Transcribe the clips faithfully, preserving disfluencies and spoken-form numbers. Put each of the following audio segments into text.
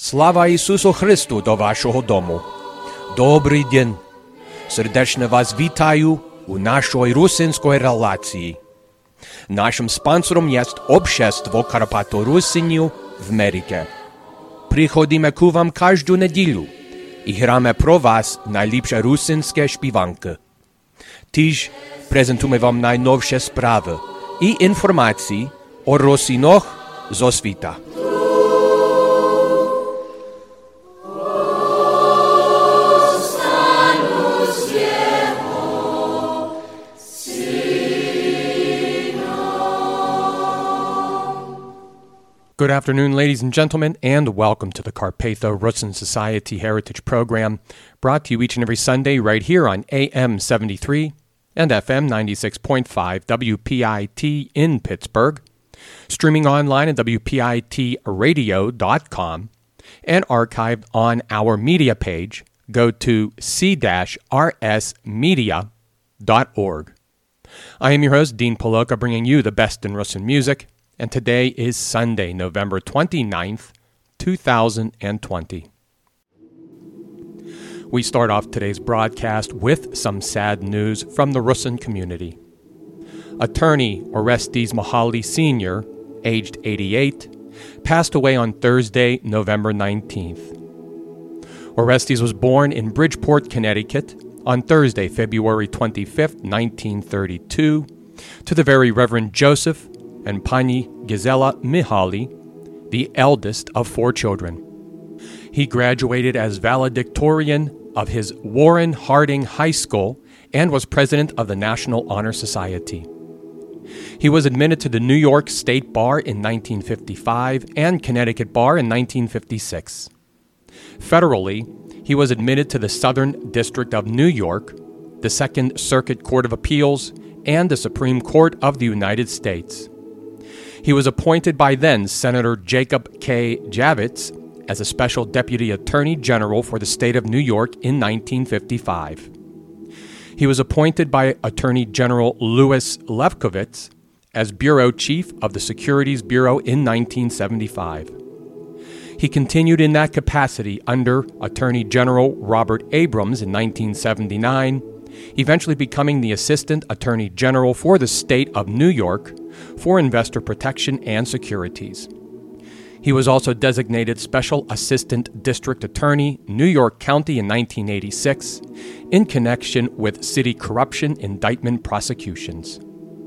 Слава Ісусу Христу до вашого дому. Добрий день. Сердечно вас вітаю у нашій русинській релації. Нашим спонсором є Общество Карпато-Русинів в Америці. Приходимо к вам кожну неділю і граємо про вас найліпші русинські співанки. Тож презентуємо вам найновші справи і інформації о русинах зо світа. Good afternoon, ladies and gentlemen, and welcome to the Carpatho-Russin Society Heritage Program, brought to you each and every Sunday right here on A M seventy-three and F M ninety-six point five W P I T in Pittsburgh, streaming online at W P I T radio dot com, and archived on our media page. Go to c r s media dot org. I am your host, Dean Poloka, bringing you the best in Russin music. And today is Sunday, November twenty-ninth, two thousand twenty. We start off today's broadcast with some sad news from the Russin community. Attorney Orestes Mihaly Senior, aged eighty-eight, passed away on Thursday, November nineteenth. Orestes was born in Bridgeport, Connecticut, on Thursday, February twenty-fifth, nineteen thirty-two, to the Very Reverend Joseph and Pani Gisela Mihaly, the eldest of four children. He graduated as valedictorian of his Warren Harding High School and was president of the National Honor Society. He was admitted to the New York State Bar in nineteen fifty-five and Connecticut Bar in nineteen fifty-six. Federally, he was admitted to the Southern District of New York, the Second Circuit Court of Appeals, and the Supreme Court of the United States. He was appointed by then Senator Jacob K. Javits as a Special Deputy Attorney General for the state of New York in nineteen fifty-five. He was appointed by Attorney General Louis Lefkowitz as Bureau Chief of the Securities Bureau in nineteen seventy-five. He continued in that capacity under Attorney General Robert Abrams in nineteen seventy-nine, eventually becoming the Assistant Attorney General for the state of New York for investor protection and securities. He was also designated Special Assistant District Attorney, New York County in nineteen eighty-six, in connection with city corruption indictment prosecutions.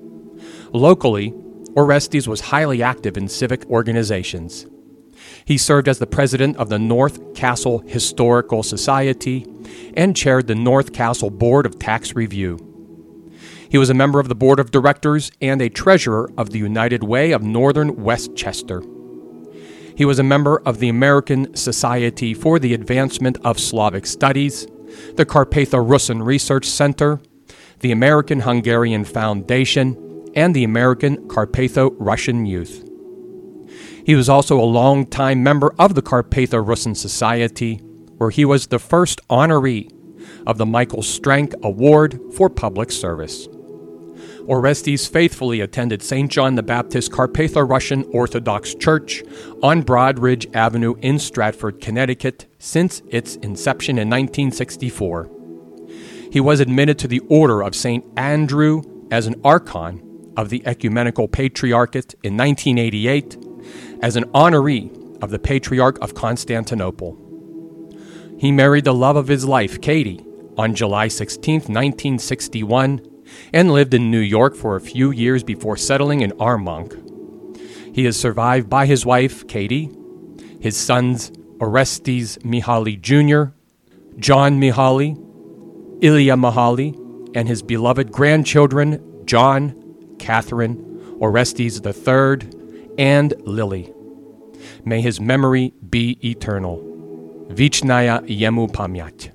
Locally, Orestes was highly active in civic organizations. He served as the president of the North Castle Historical Society and chaired the North Castle Board of Tax Review. He was a member of the board of directors and a treasurer of the United Way of Northern Westchester. He was a member of the American Society for the Advancement of Slavic Studies, the Carpatho-Russin Research Center, the American-Hungarian Foundation, and the American Carpatho-Russian Youth. He was also a longtime member of the Carpatho-Russin Society, where he was the first honoree of the Michael Strank Award for Public Service. Orestes faithfully attended Saint John the Baptist Carpatho-Russian Orthodox Church on Broadridge Avenue in Stratford, Connecticut, since its inception in nineteen sixty-four. He was admitted to the Order of Saint Andrew as an Archon of the Ecumenical Patriarchate in nineteen eighty-eight, as an honoree of the Patriarch of Constantinople. He married the love of his life, Katie, on July sixteenth, nineteen sixty-one, and lived in New York for a few years before settling in Armonk. He is survived by his wife, Katie, his sons, Orestes Mihaly Junior, John Mihaly, Ilya Mihaly, and his beloved grandchildren, John, Catherine, Orestes the Third, and Lily. May his memory be eternal. Vichnaya yemu pamyat.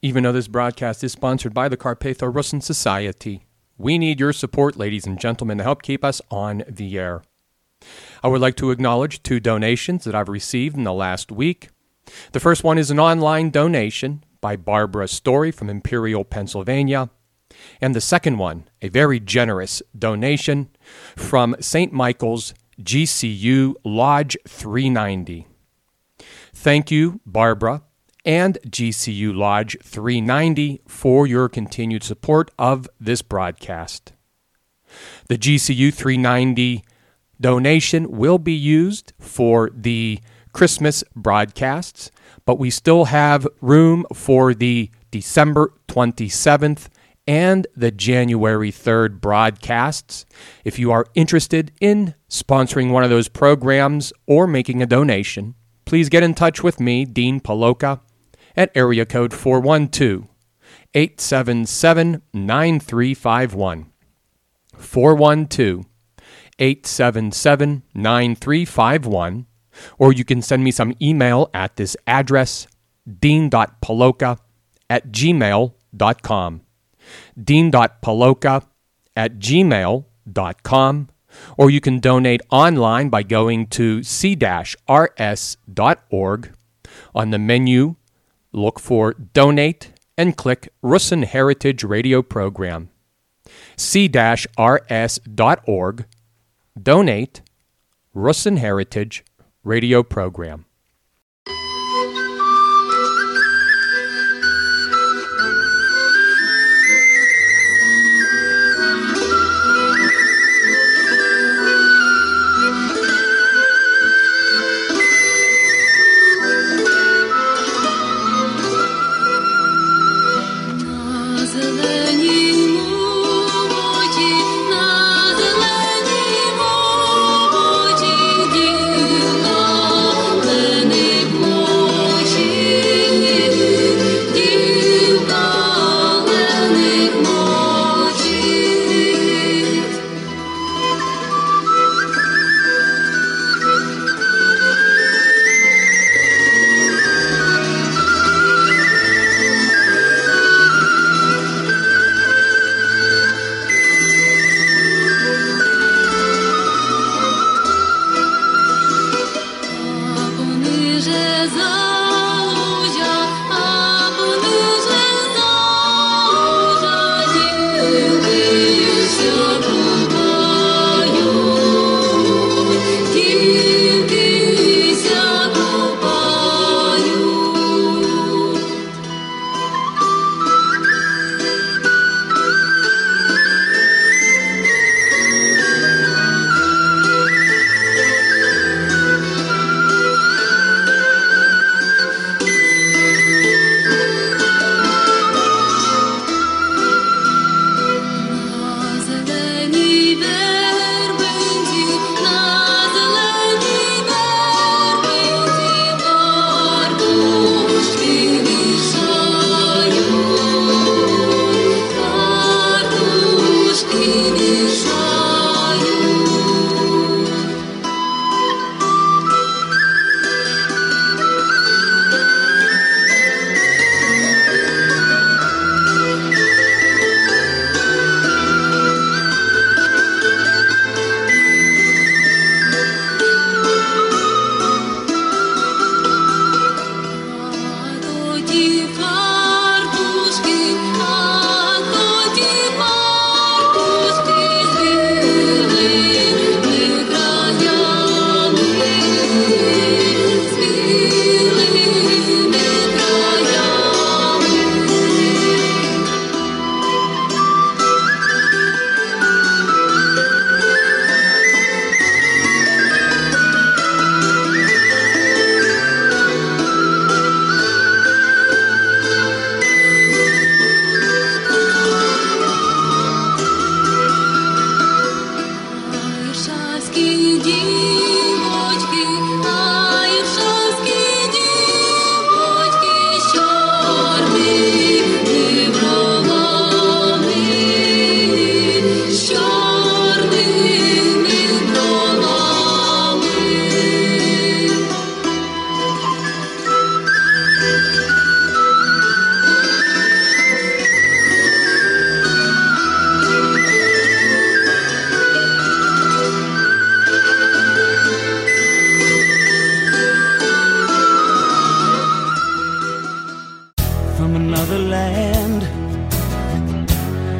Even though this broadcast is sponsored by the Carpatho-Russin Society, we need your support, ladies and gentlemen, to help keep us on the air. I would like to acknowledge two donations that I've received in the last week. The first one is an online donation by Barbara Story from Imperial, Pennsylvania. And the second one, a very generous donation from Saint Michael's G C U Lodge three ninety. Thank you, Barbara and G C U Lodge three ninety, for your continued support of this broadcast. The G C U three ninety donation will be used for the Christmas broadcasts, but we still have room for the December twenty-seventh and the January third broadcasts. If you are interested in sponsoring one of those programs or making a donation, please get in touch with me, Dean Paloka, at area code four one two, eight seven seven, nine three five one. four one two, eight seven seven, nine three five one. Or you can send me some email at this address, dean.paloka at gmail dot com. dean.paloka at gmail dot com. Or you can donate online by going to c dash r s dot org. On the menu, look for Donate and click Russin Heritage Radio Program. c dash r s dot org. Donate Russin Heritage Radio Program. Zelení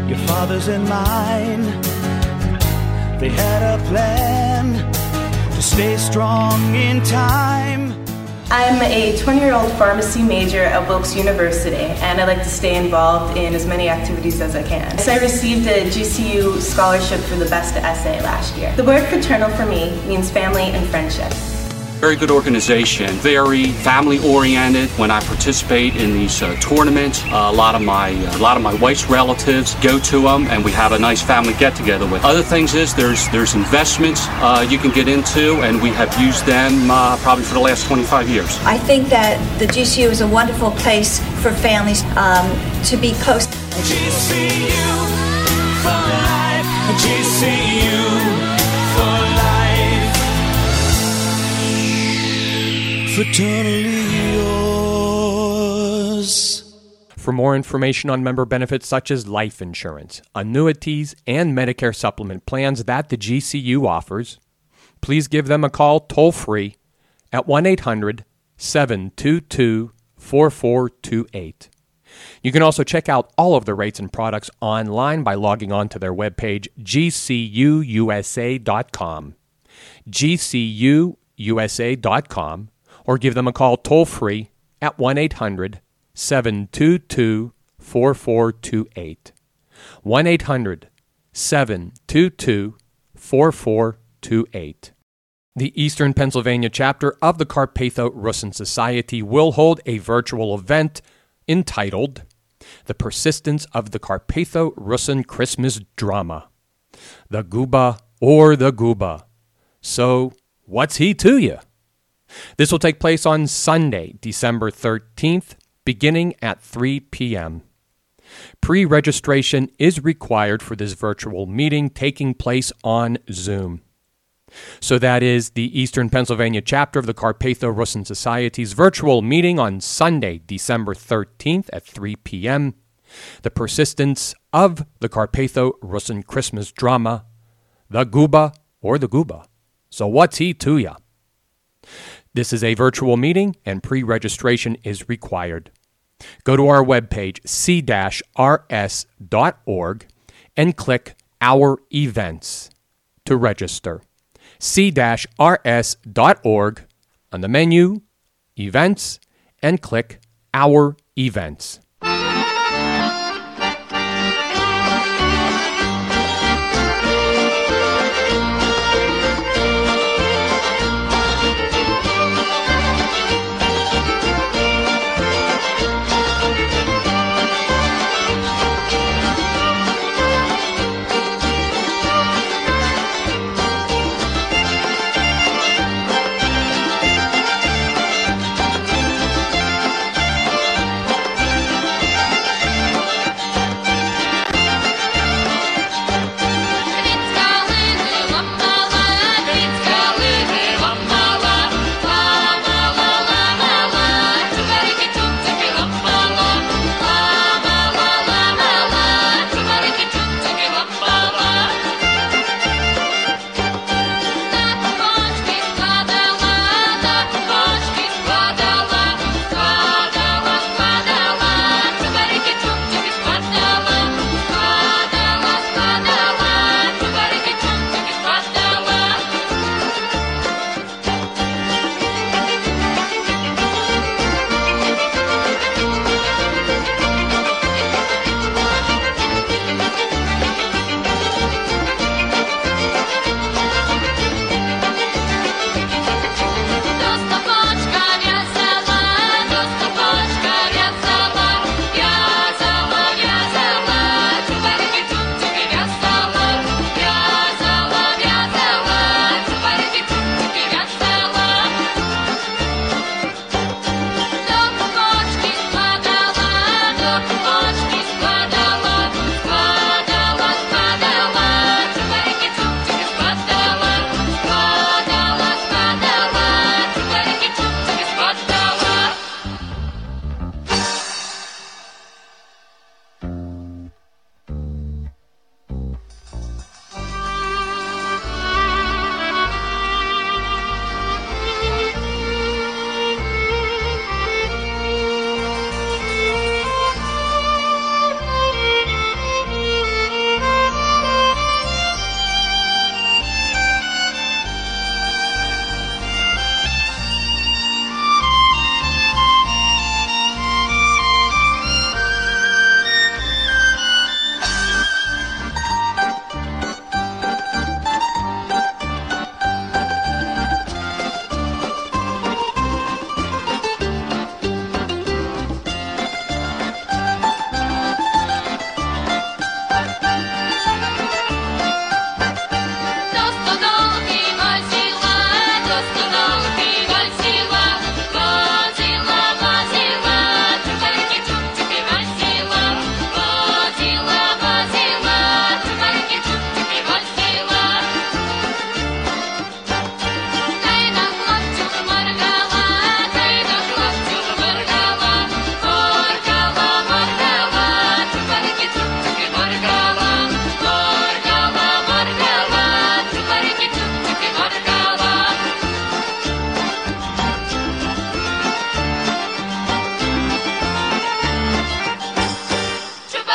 your father's and mine. They had a plan to stay strong in time. I'm a twenty-year-old pharmacy major at Wilkes University, and I like to stay involved in as many activities as I can. So I received a G C U scholarship for the best essay last year. The word fraternal for me means family and friendship. Very good organization, very family-oriented. When I participate in these uh, tournaments, uh, a lot of my uh, a lot of my wife's relatives go to them, and we have a nice family get-together with. Other things is there's there's investments uh, you can get into, and we have used them uh, probably for the last twenty-five years. I think that the G C U is a wonderful place for families um, to be close. G C U for life. G C U for life. Fraternally yours. For more information on member benefits such as life insurance, annuities, and Medicare supplement plans that the G C U offers, please give them a call toll-free at one eight hundred seven two two four four two eight. You can also check out all of the rates and products online by logging on to their webpage, G C U U S A dot com, G C U U S A dot com, or give them a call toll-free at one eight hundred seven two two four four two eight. one eight hundred seven two two four four two eight. The Eastern Pennsylvania chapter of the Carpatho-Russin Society will hold a virtual event entitled The Persistence of the Carpatho-Russin Christmas Drama. The Gooba or the Gooba. So, what's he to you? This will take place on Sunday, December thirteenth, beginning at three p.m. Pre-registration is required for this virtual meeting taking place on Zoom. So that is the Eastern Pennsylvania chapter of the Carpatho-Russin Society's virtual meeting on Sunday, December thirteenth at three p.m. The Persistence of the Carpatho-Russin Christmas Drama, The Gooba or the Gooba. So what's he to ya? This is a virtual meeting, and pre-registration is required. Go to our webpage, c dash r s dot org, and click Our Events to register. c dash r s dot org on the menu, Events, and click Our Events.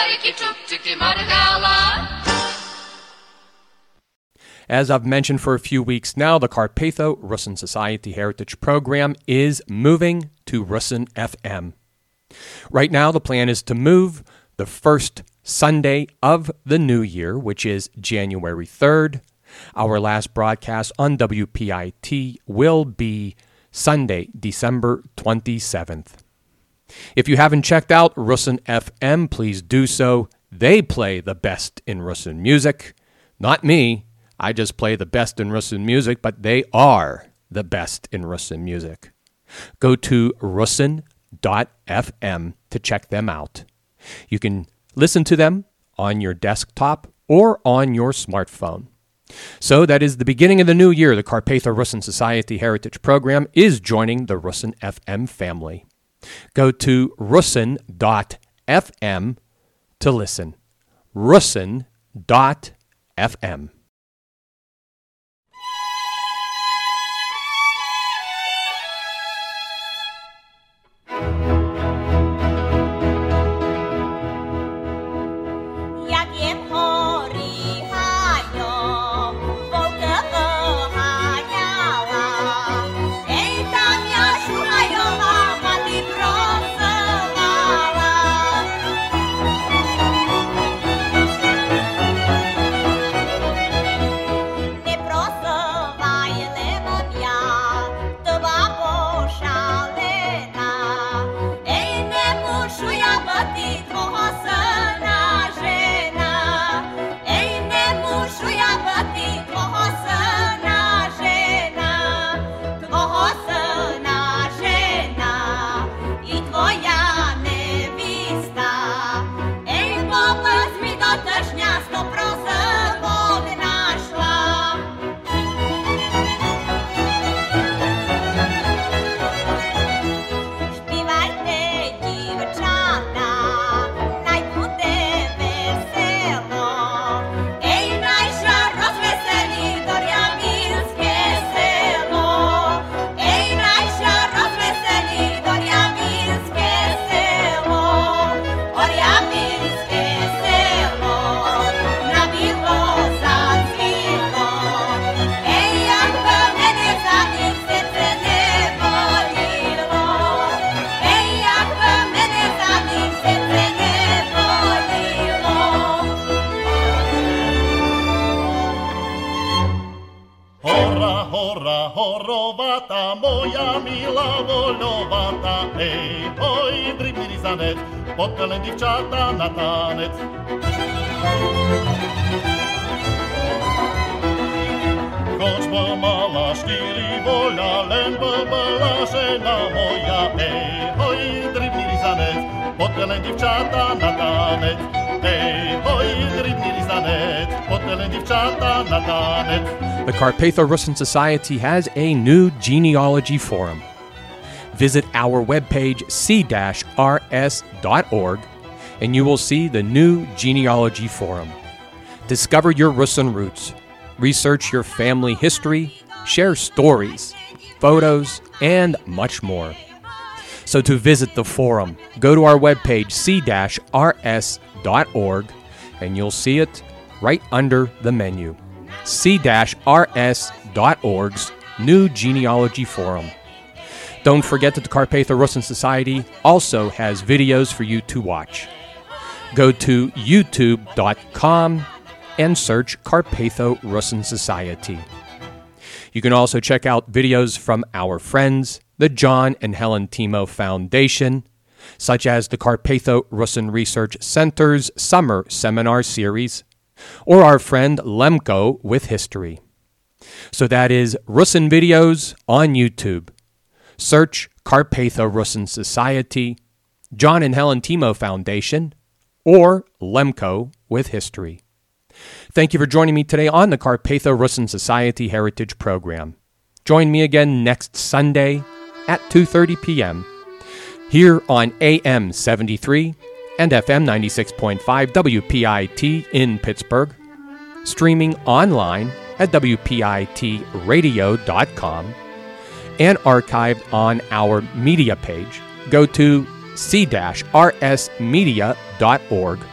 As I've mentioned for a few weeks now, the Carpatho-Russin Society Heritage Program is moving to Russin F M. Right now, the plan is to move the first Sunday of the new year, which is January third. Our last broadcast on W P I T will be Sunday, December twenty-seventh. If you haven't checked out Russin F M, please do so. They play the best in Russin music. Not me. I just play the best in Russin music, but they are the best in Russin music. Go to russin dot f m to check them out. You can listen to them on your desktop or on your smartphone. So that is the beginning of the new year. The Carpatho-Russin Society Heritage Program is joining the Russin F M family. Go to russin dot f m to listen. russin dot f m. Horovata, moja mila voľovata, ej, oj, dribný ryzanec, potelen dívčata na tanec. Choć by mala štyri voľa, len by bola žena moja, ej, oj, dribný ryzanec, potelen dívčata na tanec. Ej, oj, dribný ryzanec, potelen dívčata na tanec. The Carpatho-Russin Society has a new genealogy forum. Visit our webpage c dash r s dot org and you will see the new genealogy forum. Discover your Russin roots, research your family history, share stories, photos, and much more. So to visit the forum, go to our webpage c dash r s dot org and you'll see it right under the menu. c dash r s dot org's new genealogy forum. Don't forget that the Carpatho-Russin Society also has videos for you to watch. Go to youtube dot com and search Carpatho-Russin Society. You can also check out videos from our friends, the John and Helen Timo Foundation, such as the Carpatho-Russin Research Center's Summer Seminar Series, or our friend Lemko with History. So that is Russin videos on YouTube. Search Carpatho-Russin Society, John and Helen Timo Foundation, or Lemko with History. Thank you for joining me today on the Carpatho-Russin Society Heritage Program. Join me again next Sunday at two thirty p.m. here on A M seventy-three and F M ninety-six point five W P I T in Pittsburgh, streaming online at W P I T radio dot com, and archived on our media page. Go to c dash r s media dot org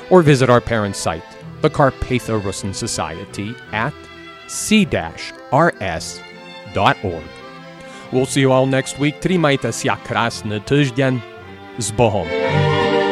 or visit our parent site, the Carpatho-Russin Society, at c dash r s dot org. We'll see you all next week. Trimajte sja krasny tydzień. Z Bohom.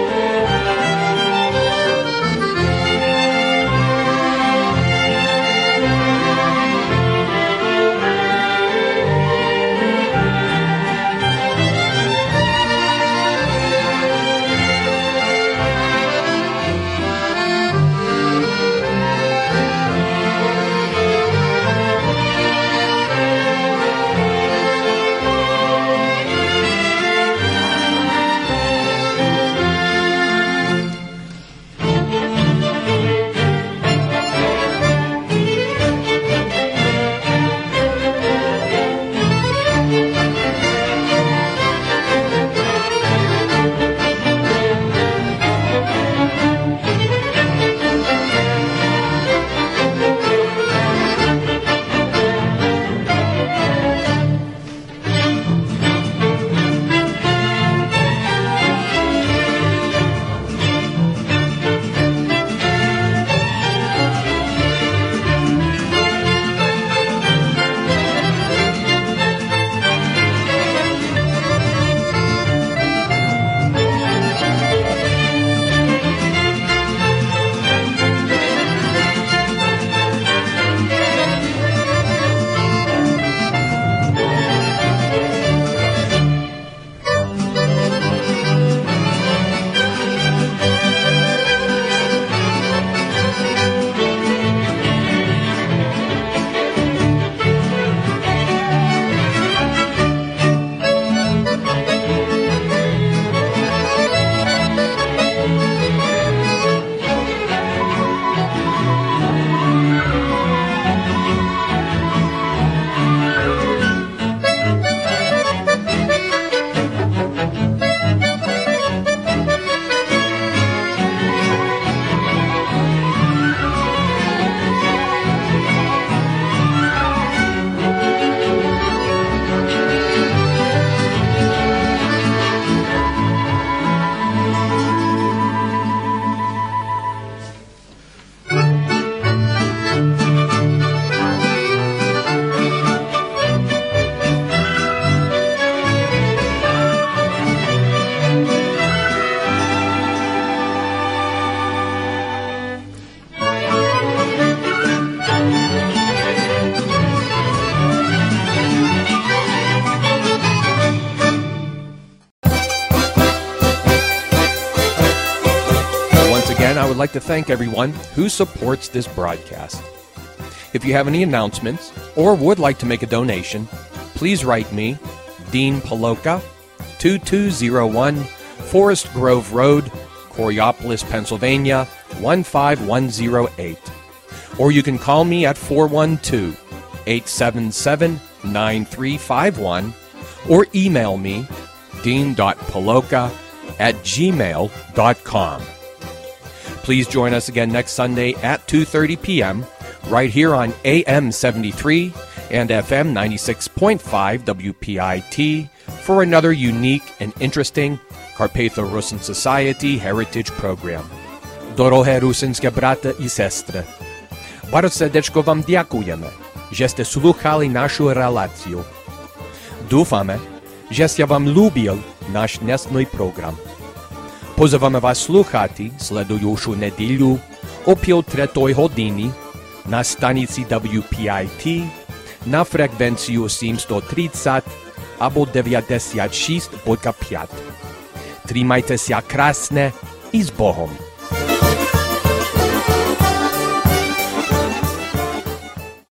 I would like to thank everyone who supports this broadcast. If you have any announcements or would like to make a donation, please write me, Dean Paloka, two two zero one Forest Grove Road, Coriopolis, Pennsylvania, one five one zero eight. Or you can call me at four one two, eight seven seven, nine three five one or email me, dean dot paloka at gmail dot com. Please join us again next Sunday at two thirty p.m. right here on A M seventy-three and F M ninety-six point five W P I T for another unique and interesting Carpatho-Russin Society Heritage Program. Dorohé rusynské brata i sestry, bardzo serdeczko Wam dziękujemy, żeście słuchali naszą relację. Dúfame, že ste Wam lubil náš dnesný program. Pozývame vás slúchati sledujúšu nedíľu o pol tretej hodiny na stanici W P I T na frekvenciu sedemsto tridsať alebo deväťdesiatšesť bodka päť. Trimajte sa krásne i s Bohom.